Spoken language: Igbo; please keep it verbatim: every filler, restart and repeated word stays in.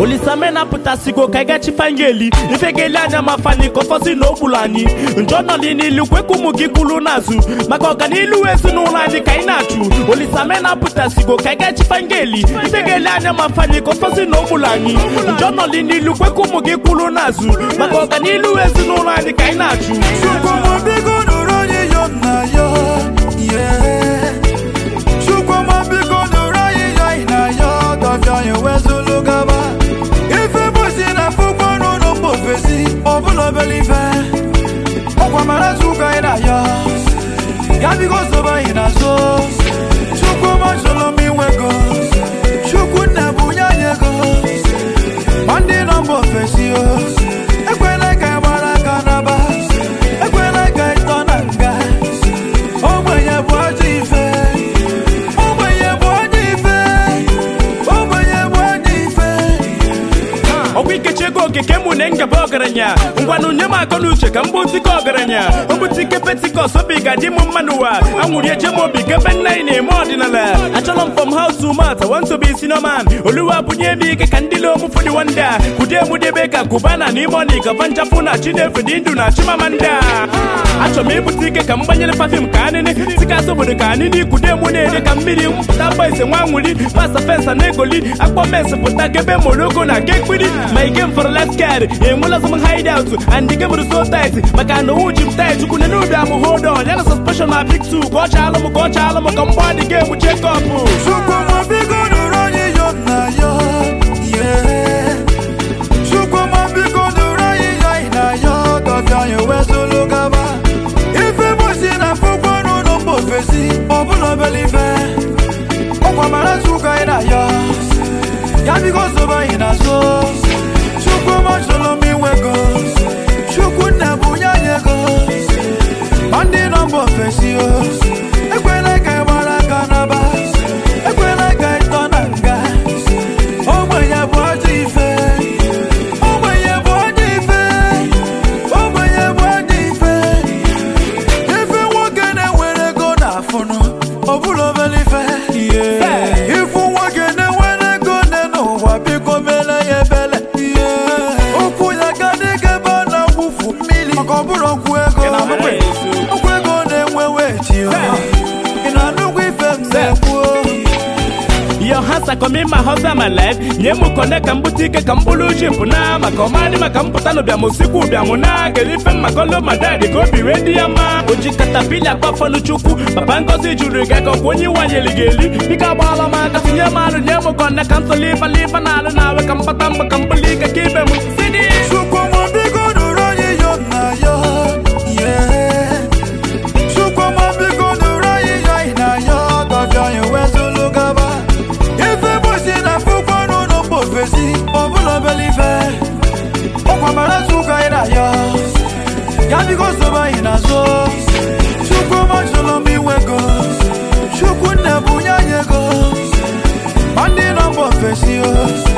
Olisamena putasigo kaiga chifangeli ifegeli anya mafani kofosi no bulani njono lini lukweku mugikulu nazu makoga nilu ezu nulani kainachu Olisamena putasigo kaiga chifangeli ifegeli anya mafani kofosi no bulani njono lini lukweku mugikulu nazu makoga nilu ezu nulani kainachu Shukwa bigo nurani yona yo yeah Shukwa bigo nurani yona yo dafya yewezu lugaba Ife bosi na fukwa no mofesi obulo believe Okwa mara suka ina yo Gabi go soba ina so Shukwa masholo mi wego Shukwa nebunya yego Mandi no mofesi yo Ekwele ka mara kanaba Ekwele ka itonanga Omoye bwaji fe Omoye bwaji fe Omoye bwaji fe Okwike chego kekemu nenga bogaranya Ngwanu nyema konuche kambuti kogaranya Obuti kepetiko sobiga dimu manuwa Angurie chemo biga benna ine modinala Achalom from house to mata want to be sinoman Oluwa bunye bike kandilo mufudi wanda Kude mudebeka kubana ni moni Kavanja funa chine fidindu na chimamanda Acho mibutike kambanyele perfume kanene Sika sobudu kanini kude munene kambiri Mputamba ise mwanguli Pasa fensa negoli Akwa mese putakebe moloko na kekwidi My game for a left card Yemula some hideout And the game is so tight Makano uchi mtai Chukune nuda mu hold on Yana suspension my pick two Go chalo mu go chalo mu Kamba the game mu check up Shukwa mabigo nurani yona yo yeah Shukwa mabigo nurani yona yo dafya yewezu lugaba Ife bosi na fukwa no mofesi obulo believe Okwa mara suka ina yo Gabi go soba ina so Shukwa masholo mi wego Shukwa nebunya yego Mandi no mofesi yo Ekwele ka mara kanaba Ekwele ka itonanga Omoye bwaji fe Omoye bwaji fe Omoye bwaji fe Ife wakene wene go na funo Obulo believe yeah Ifu wakene wene go neno Wabiko bele yebele yeah Okuya gade geba na wufu mili Makobulo kwego Okwego ne wewe chiyo Inanu wife msekwo Yo hasa komi ma hosa my life Yemu kone kambutike kambulu jimpuna Makomali makamputano bya musiku bya muna Gelife makolo madadi kobi ready ama Oji katapila kwa fonu chuku Babango si juru geko kwenye wanye ligeli Nika bala maka sinye malu Yemu kone kanso lifa lifa nalu nawe Kampatamba kambulika kibe musidi Shukwa mabigo nurani yona yo yeah Shukwa mabigo nurani yona yo dafya yewezu lugaba Ife bosi na fukwa no mofesi obulo believe Okwa mara suka ina yo Gabi go soba ina so Shukwa masholo mi wego Shukwa nebunya yego Mandi no mofesi yo